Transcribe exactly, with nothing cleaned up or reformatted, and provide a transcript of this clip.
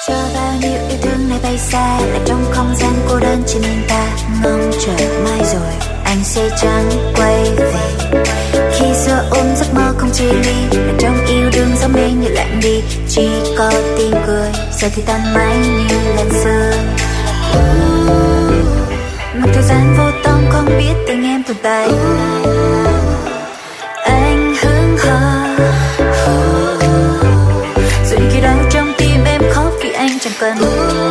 Cho bao nhiêu yêu thương này bay xa, lại trong không gian cô đơn chỉ mình ta. Ngóng chờ mai rồi anh sẽ chẳng quay về. Khi xưa ôm giấc mơ không chia ly, là trong yêu đương gió mê như lạnh đi. Chỉ có tiếng cười, giờ thì tan mãi như lần xưa. Một thời gian vô tâm không biết tình em tồn tại. Anh hững hờ, rồi khi đó trong tim em khóc vì anh chẳng cần.